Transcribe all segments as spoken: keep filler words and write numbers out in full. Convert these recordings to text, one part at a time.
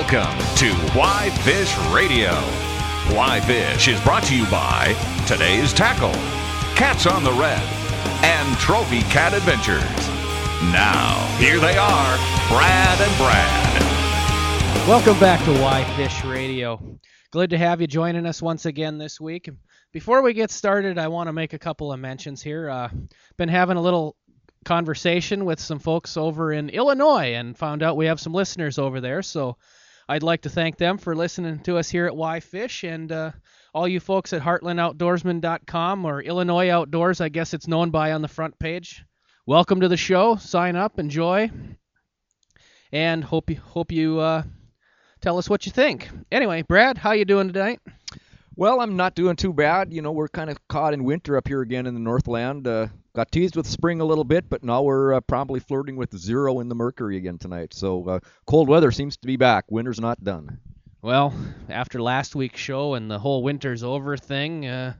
Welcome to Why Fish Radio. Why Fish is brought to you by Today's Tackle, Cats on the Red, and Trophy Cat Adventures. Now, here they are, Brad and Brad. Welcome back to Why Fish Radio. Glad to have you joining us once again this week. Before we get started, I want to make a couple of mentions here. Uh, been having a little conversation with some folks over in Illinois and found out we have some listeners over there, so I'd like to thank them for listening to us here at Why Fish, and uh, all you folks at heartland outdoorsman dot com, or Illinois Outdoors, I guess it's known by on the front page. Welcome to the show. Sign up, enjoy, and hope you hope you uh, tell us what you think. Anyway, Brad, how you doing tonight? Well, I'm not doing too bad. You know, we're kind of caught in winter up here again in the Northland. Uh, got teased with spring a little bit, but now we're uh, probably flirting with zero in the mercury again tonight. So uh, cold weather seems to be back. Winter's not done. Well, after last week's show and the whole winter's over thing, uh,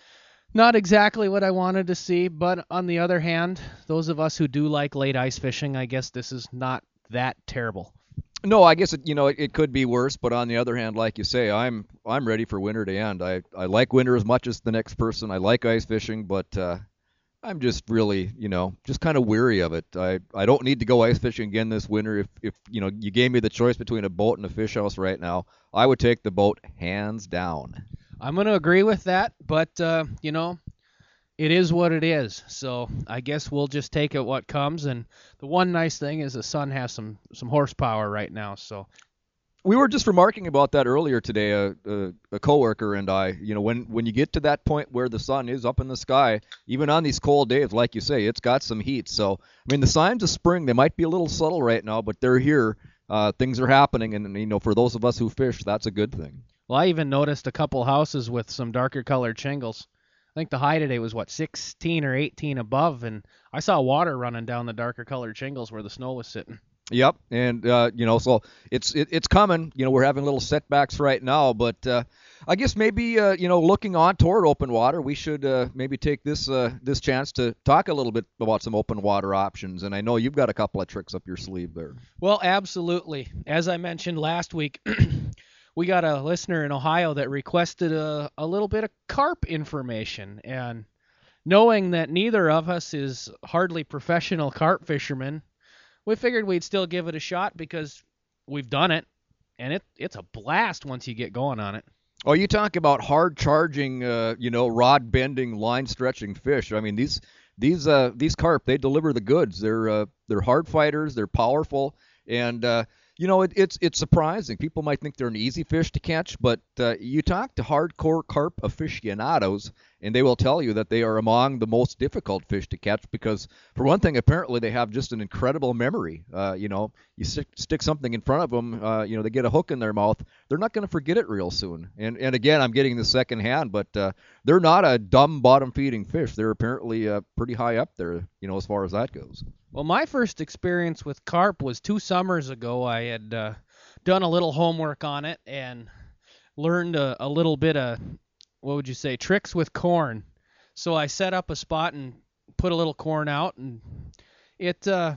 not exactly what I wanted to see. But on the other hand, those of us who do like late ice fishing, I guess this is not that terrible. No, I guess it, you know it, it could be worse, but on the other hand, like you say, I'm I'm ready for winter to end. I, I like winter as much as the next person. I like ice fishing, but uh, I'm just really, you know, just kind of weary of it. I, I don't need to go ice fishing again this winter. If if you know you gave me the choice between a boat and a fish house right now, I would take the boat hands down. I'm going to agree with that, but uh, you know, it is what it is. So I guess we'll just take it what comes. And the one nice thing is the sun has some, some horsepower right now. So we were just remarking about that earlier today, a, a, a coworker and I. You know, when, when you get to that point where the sun is up in the sky, even on these cold days, like you say, it's got some heat. So, I mean, the signs of spring, they might be a little subtle right now, but they're here. Uh, things are happening. And, you know, for those of us who fish, that's a good thing. Well, I even noticed a couple houses with some darker colored shingles. I think the high today was, what, sixteen or eighteen above, and I saw water running down the darker colored shingles where the snow was sitting. Yep, and, uh, you know, so it's it, it's coming. You know, we're having little setbacks right now, but uh, I guess maybe, uh, you know, looking on toward open water, we should uh, maybe take this uh, this chance to talk a little bit about some open water options, and I know you've got a couple of tricks up your sleeve there. Well, absolutely. As I mentioned last week, we got a listener in Ohio that requested a, a little bit of carp information, and knowing that neither of us is hardly professional carp fishermen, we figured we'd still give it a shot because we've done it, and it it's a blast once you get going on it. Oh, you talk about hard charging, uh, you know, rod bending, line stretching fish. I mean, these these uh, these carp, they deliver the goods. They're uh, they're hard fighters. They're powerful, and uh, you know, it, it's it's surprising. People might think they're an easy fish to catch, but uh, you talk to hardcore carp aficionados, and they will tell you that they are among the most difficult fish to catch because, for one thing, apparently they have just an incredible memory. Uh, you know, you stick, stick something in front of them, uh, you know, they get a hook in their mouth. They're not going to forget it real soon. And and again, I'm getting the second hand, but uh, they're not a dumb bottom-feeding fish. They're apparently uh, pretty high up there, you know, as far as that goes. Well, my first experience with carp was two summers ago. I had uh, done a little homework on it and learned a, a little bit of, what would you say, tricks with corn. So I set up a spot and put a little corn out, and it, uh,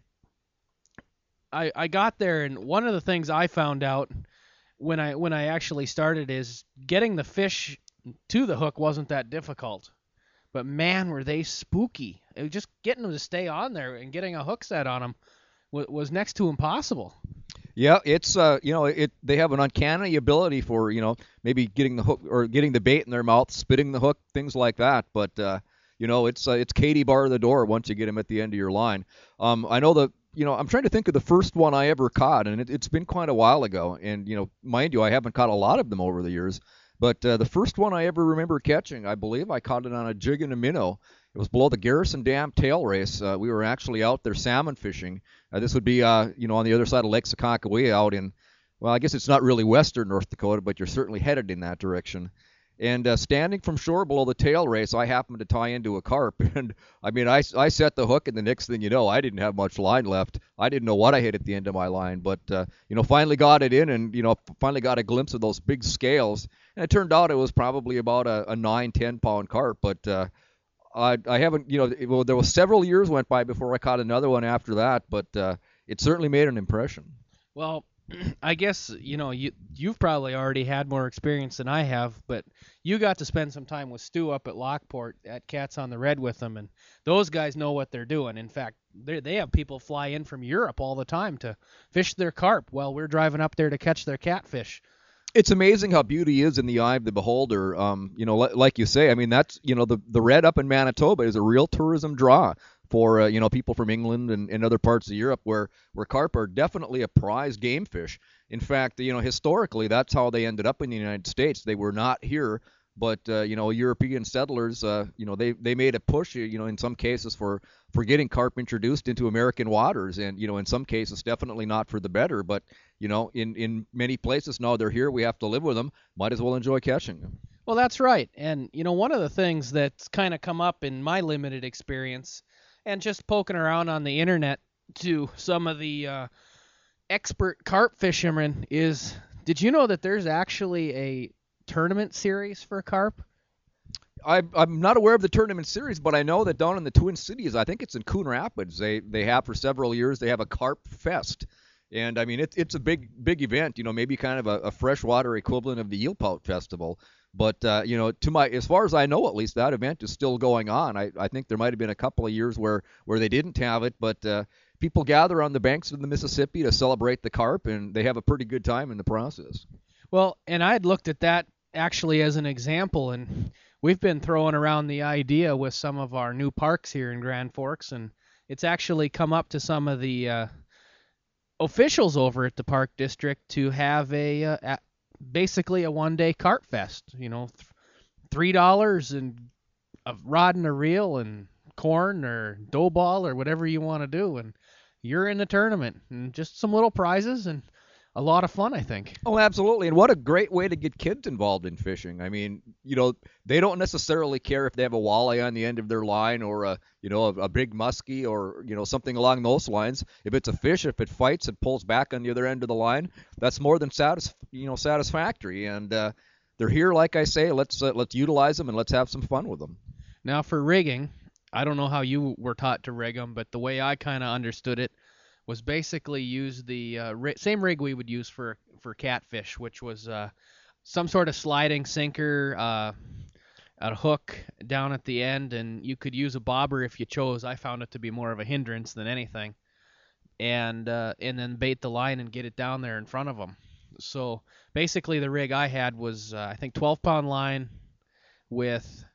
I, I got there, and one of the things I found out when I when I actually started is getting the fish to the hook wasn't that difficult. But man, were they spooky. It was just getting them to stay on there and getting a hook set on them was, was next to impossible. Yeah, it's uh, you know, it they have an uncanny ability for, you know, maybe getting the hook or getting the bait in their mouth, spitting the hook, things like that. But uh, you know, it's uh, it's Katie bar the door once you get them at the end of your line. Um, I know that, you know, I'm trying to think of the first one I ever caught, and it, it's been quite a while ago. And you know, mind you, I haven't caught a lot of them over the years. But uh, the first one I ever remember catching, I believe I caught it on a jig and a minnow. It was below the Garrison Dam tail race. Uh, we were actually out there salmon fishing. Uh, this would be, uh, you know, on the other side of Lake Sakakawea out in, well, I guess it's not really western North Dakota, but you're certainly headed in that direction. And uh, standing from shore below the tail race, I happened to tie into a carp. And, I mean, I, I set the hook, and the next thing you know, I didn't have much line left. I didn't know what I hit at the end of my line. But, uh, you know, finally got it in and, you know, finally got a glimpse of those big scales. And it turned out it was probably about a, a nine, ten-pound carp. But uh, I, I haven't, you know, it, well, there was several years went by before I caught another one after that. But uh, it certainly made an impression. Well, I guess, you know, you you've probably already had more experience than I have, but you got to spend some time with Stu up at Lockport at Cats on the Red with them, and those guys know what they're doing. In fact, they they have people fly in from Europe all the time to fish their carp while we're driving up there to catch their catfish. It's amazing how beauty is in the eye of the beholder. Um, you know, li- like you say, I mean, that's, you know, the, the red up in Manitoba is a real tourism draw for, uh, you know, people from England and, and other parts of Europe where, where carp are definitely a prized game fish. In fact, you know, historically, that's how they ended up in the United States. They were not here, but, uh, you know, European settlers, uh, you know, they, they made a push, you know, in some cases for, for getting carp introduced into American waters. And, you know, in some cases, definitely not for the better. But, you know, in, in many places, now they're here. We have to live with them. Might as well enjoy catching them. Well, that's right. And, you know, one of the things that's kind of come up in my limited experience and just poking around on the internet to some of the uh, expert carp fishermen is, did you know that there's actually a tournament series for carp? I, I'm not aware of the tournament series, but I know that down in the Twin Cities, I think it's in Coon Rapids, they they have for several years, they have a carp fest. And, I mean, it, it's a big, big event, you know, maybe kind of a, a freshwater equivalent of the Eelpout Festival. But, uh, you know, to my, as far as I know, at least, that event is still going on. I, I think there might have been a couple of years where, where they didn't have it, but uh, people gather on the banks of the Mississippi to celebrate the carp, and they have a pretty good time in the process. Well, and I had looked at that actually as an example, and we've been throwing around the idea with some of our new parks here in Grand Forks, and it's actually come up to some of the uh, officials over at the park district to have a, uh, a basically a one-day carp fest. You know, th- three dollars and a rod and a reel and corn or dough ball or whatever you want to do, and you're in the tournament, and just some little prizes and a lot of fun, I think. Oh, absolutely. And what a great way to get kids involved in fishing. I mean, you know, they don't necessarily care if they have a walleye on the end of their line or a, you know, a, a big muskie or, you know, something along those lines. If it's a fish, if it fights, it pulls back on the other end of the line, that's more than satis- you know, satisfactory. And uh, they're here, like I say, let's uh, let's utilize them and let's have some fun with them. Now for rigging, I don't know how you were taught to rig them, but the way I kind of understood it was basically use the uh, ri- same rig we would use for for catfish, which was uh, some sort of sliding sinker, uh, a hook down at the end, and you could use a bobber if you chose. I found it to be more of a hindrance than anything, and uh, and then bait the line and get it down there in front of them. So basically, the rig I had was uh, I think twelve pound line with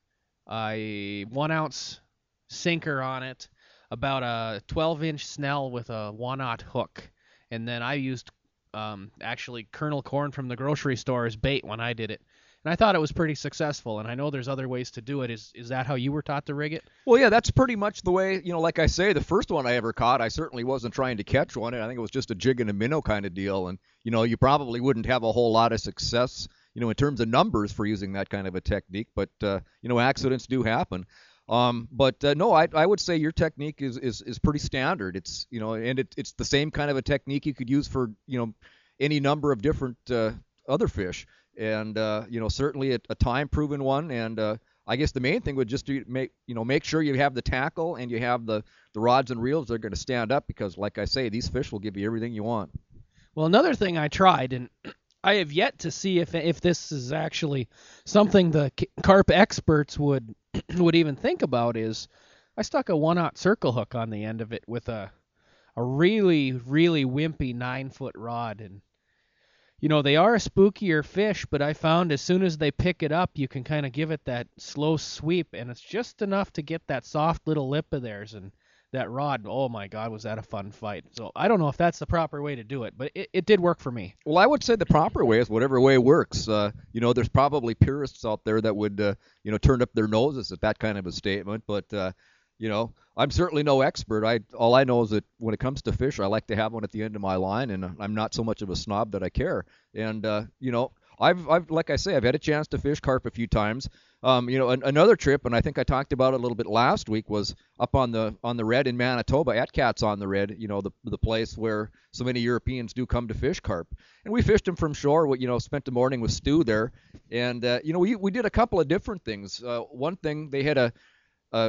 a one ounce sinker on it, about a twelve inch snell with a one-aught hook. And then I used um, actually kernel corn from the grocery store as bait when I did it. And I thought it was pretty successful, and I know there's other ways to do it. Is is that how you were taught to rig it? Well, yeah, that's pretty much the way, you know, like I say, the first one I ever caught, I certainly wasn't trying to catch one. I think it was just a jig and a minnow kind of deal. And, you know, you probably wouldn't have a whole lot of success, you know, in terms of numbers for using that kind of a technique. But, uh, you know, accidents do happen. Um, but uh, no, I, I would say your technique is, is, is pretty standard. It's, you know, and it, it's the same kind of a technique you could use for, you know, any number of different uh, other fish. And, uh, you know, certainly a, a time-proven one. And uh, I guess the main thing would just be make, you know, make sure you have the tackle and you have the, the rods and reels that are going to stand up because, like I say, these fish will give you everything you want. Well, another thing I tried, and I have yet to see if if this is actually something the carp experts would would even think about, is I stuck a one-aught circle hook on the end of it with a a really, really wimpy nine-foot rod. And, you know, they are a spookier fish, but I found as soon as they pick it up, you can kind of give it that slow sweep, and it's just enough to get that soft little lip of theirs. And that rod, oh my God, was that a fun fight. So I don't know if that's the proper way to do it, but it, it did work for me. Well, I would say the proper way is whatever way works. Uh, you know, there's probably purists out there that would, uh, you know, turn up their noses at that kind of a statement. But, uh, you know, I'm certainly no expert. I all I know is that when it comes to fish, I like to have one at the end of my line, and I'm not so much of a snob that I care. And, uh, you know, I've, I've, like I say, I've had a chance to fish carp a few times. Um, you know, an, another trip, and I think I talked about it a little bit last week, was up on the on the Red in Manitoba at Cats on the Red. You know, the the place where so many Europeans do come to fish carp. And we fished them from shore. You know, spent the morning with Stu there, and uh, you know, we we did a couple of different things. Uh, one thing, they had a, a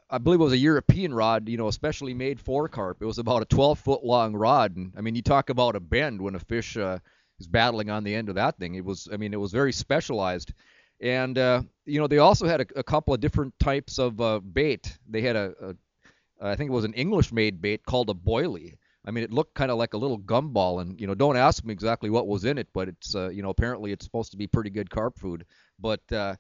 I believe it was a European rod, you know, especially made for carp. It was about a twelve foot long rod, and I mean, you talk about a bend when a fish uh, is battling on the end of that thing. It was, I mean, it was very specialized, and uh, you know, they also had a, a couple of different types of uh, bait. They had a, a, I think it was an English-made bait called a boilie. I mean, it looked kind of like a little gumball, and you know, don't ask me exactly what was in it, but it's, uh, you know, apparently it's supposed to be pretty good carp food, but. Uh,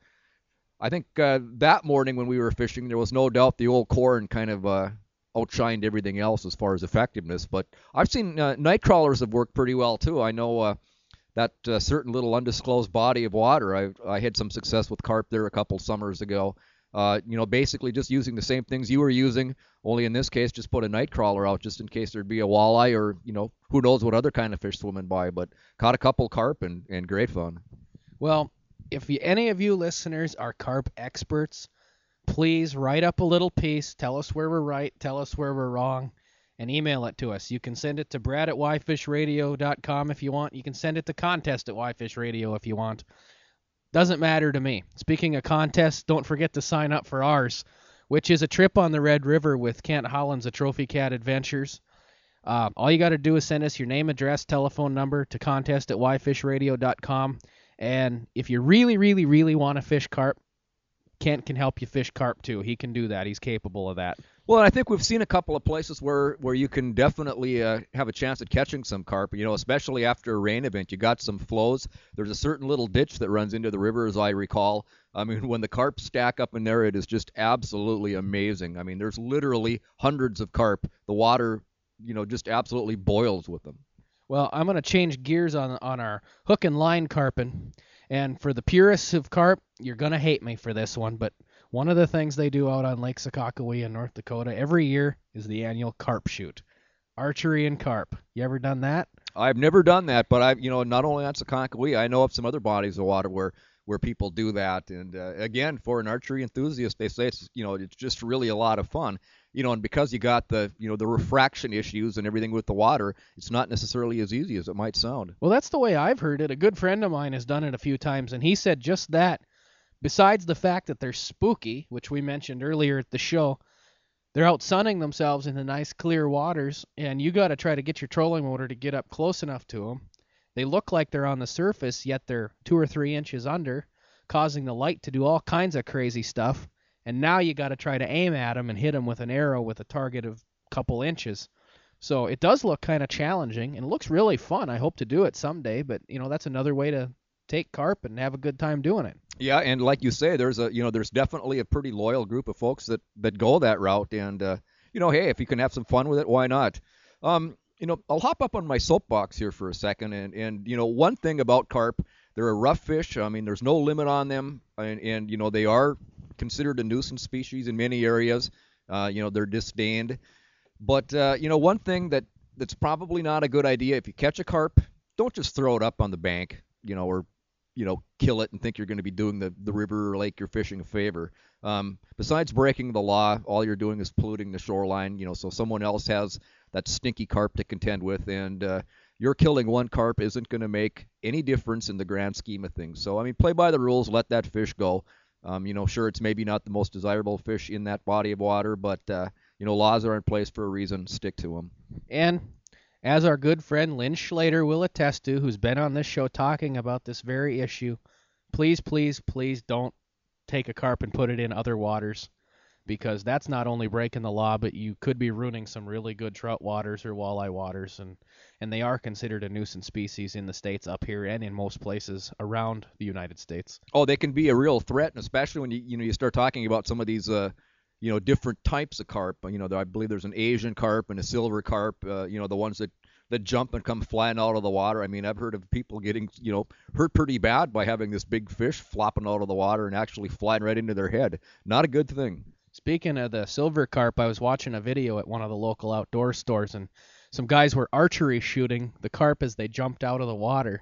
I think uh, that morning when we were fishing, there was no doubt the old corn kind of uh, outshined everything else as far as effectiveness. But I've seen uh, night crawlers have worked pretty well too. I know uh, that uh, certain little undisclosed body of water. I I had some success with carp there a couple summers ago. Uh, you know, basically just using the same things you were using, only in this case just put a night crawler out just in case there'd be a walleye or you know who knows what other kind of fish swimming by. But caught a couple carp and and great fun. Well. If you, any of you listeners are carp experts, please write up a little piece. Tell us where we're right. Tell us where we're wrong. And email it to us. You can send it to Brad at y fish radio dot com if you want. You can send it to contest at y fish radio if you want. Doesn't matter to me. Speaking of contests, don't forget to sign up for ours, which is a trip on the Red River with Kent Hollins of Trophy Cat Adventures. Uh, all you got to do is send us your name, address, telephone number to contest at y fish radio dot com. And if you really, really, really want to fish carp, Kent can help you fish carp too. He can do that. He's capable of that. Well, I think we've seen a couple of places where, where you can definitely uh, have a chance at catching some carp, you know, especially after a rain event. You got some flows. There's a certain little ditch that runs into the river, as I recall. I mean, when the carp stack up in there, it is just absolutely amazing. I mean, there's literally hundreds of carp. The water, you know, just absolutely boils with them. Well, I'm going to change gears on on our hook and line carping. And for the purists of carp, you're going to hate me for this one, but one of the things they do out on Lake Sakakawea in North Dakota every year is the annual carp shoot. Archery and carp. You ever done that? I've never done that, but I've, you know, not only on Sakakawea, I know of some other bodies of water where where people do that. And uh, again, for an archery enthusiast, they say it's, you know, it's just really a lot of fun. You know, and because you got the, you know, the refraction issues and everything with the water, it's not necessarily as easy as it might sound. Well, that's the way I've heard it. A good friend of mine has done it a few times, and he said just that. Besides the fact that they're spooky, which we mentioned earlier at the show, they're out sunning themselves in the nice clear waters, and you got to try to get your trolling motor to get up close enough to them. They look like they're on the surface, yet they're two or three inches under, causing the light to do all kinds of crazy stuff. And now you got to try to aim at them and hit them with an arrow with a target of a couple inches. So it does look kind of challenging, and it looks really fun. I hope to do it someday, but you know that's another way to take carp and have a good time doing it. Yeah, and like you say, there's a you know there's definitely a pretty loyal group of folks that that go that route, and uh, you know, hey, if you can have some fun with it, why not? Um, you know, I'll hop up on my soapbox here for a second, and and you know, one thing about carp, they're a rough fish. I mean, there's no limit on them, and and you know they are considered a nuisance species in many areas. Uh, you know, they're disdained. But, uh, you know, one thing that, that's probably not a good idea, if you catch a carp, don't just throw it up on the bank, you know, or, you know, kill it and think you're going to be doing the, the river or lake you're fishing a favor. Um, besides breaking the law, all you're doing is polluting the shoreline, you know, so someone else has that stinky carp to contend with, and uh, you're killing one carp isn't going to make any difference in the grand scheme of things. So, I mean, play by the rules, let that fish go. Um, you know, sure, it's maybe not the most desirable fish in that body of water, but, uh, you know, laws are in place for a reason. Stick to them. And as our good friend Lynn Schlater will attest to, who's been on this show talking about this very issue, please, please, please don't take a carp and put it in other waters, because that's not only breaking the law, but you could be ruining some really good trout waters or walleye waters, and, and they are considered a nuisance species in the States up here and in most places around the United States. Oh, they can be a real threat, and especially when you you know you start talking about some of these uh, you know different types of carp. You know, I believe there's an Asian carp and a silver carp. Uh, you know, the ones that that jump and come flying out of the water. I mean, I've heard of people getting you know hurt pretty bad by having this big fish flopping out of the water and actually flying right into their head. Not a good thing. Speaking of the silver carp, I was watching a video at one of the local outdoor stores, and some guys were archery shooting the carp as they jumped out of the water.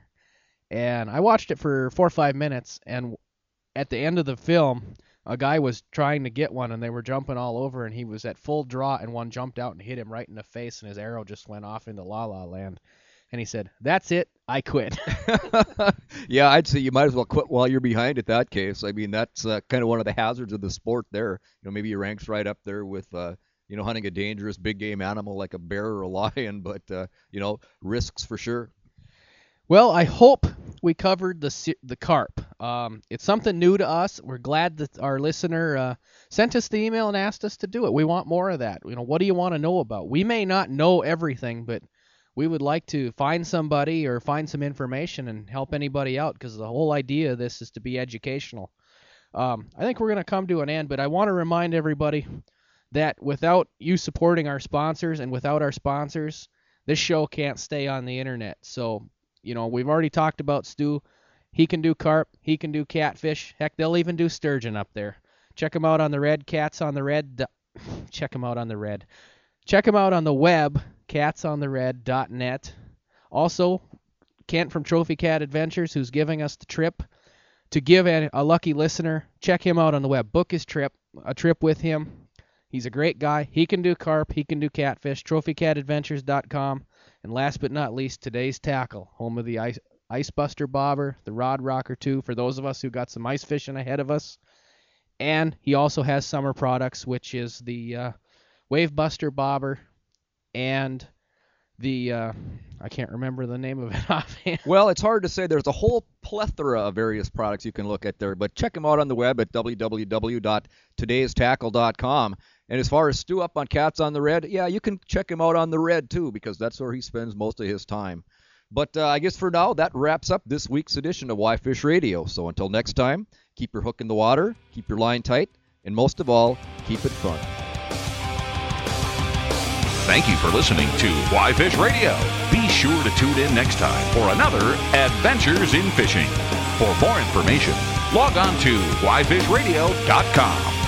And I watched it for four or five minutes, and at the end of the film, a guy was trying to get one, and they were jumping all over, and he was at full draw, and one jumped out and hit him right in the face, and his arrow just went off into La La Land. And he said, "That's it. I quit." Yeah, I'd say you might as well quit while you're behind at that case. I mean, that's uh, kind of one of the hazards of the sport there. You know, maybe your rank's right up there with, uh, you know, hunting a dangerous big game animal like a bear or a lion, but, uh, you know, risks for sure. Well, I hope we covered the si- the carp. Um, it's something new to us. We're glad that our listener uh, sent us the email and asked us to do it. We want more of that. You know, what do you want to know about? We may not know everything, but we would like to find somebody or find some information and help anybody out, because the whole idea of this is to be educational. Um, I think we're going to come to an end, but I want to remind everybody that without you supporting our sponsors and without our sponsors, this show can't stay on the internet. So, you know, we've already talked about Stu. He can do carp. He can do catfish. Heck, they'll even do sturgeon up there. Check him out on the red. Cats on the red. Check him out on the red. Check him out on the web, cats on the red dot net. Also, Kent from Trophy Cat Adventures, who's giving us the trip, to give a, a lucky listener, check him out on the web. Book his trip, a trip with him. He's a great guy. He can do carp. He can do catfish. trophy cat adventures dot com. And last but not least, Today's Tackle, home of the Ice, Ice Buster Bobber, the Rod Rocker two, for those of us who got some ice fishing ahead of us. And he also has summer products, which is the uh, Wave Buster Bobber and the, uh, I can't remember the name of it offhand. Well, it's hard to say. There's a whole plethora of various products you can look at there, but check them out on the web at w w w dot todays tackle dot com. And as far as Stu up on Cats on the Red, yeah, you can check him out on the Red too, because that's where he spends most of his time. But uh, I guess for now, that wraps up this week's edition of Why Fish Radio. So until next time, keep your hook in the water, keep your line tight, and most of all, keep it fun. Thank you for listening to Why Fish Radio. Be sure to tune in next time for another Adventures in Fishing. For more information, log on to why fish radio dot com.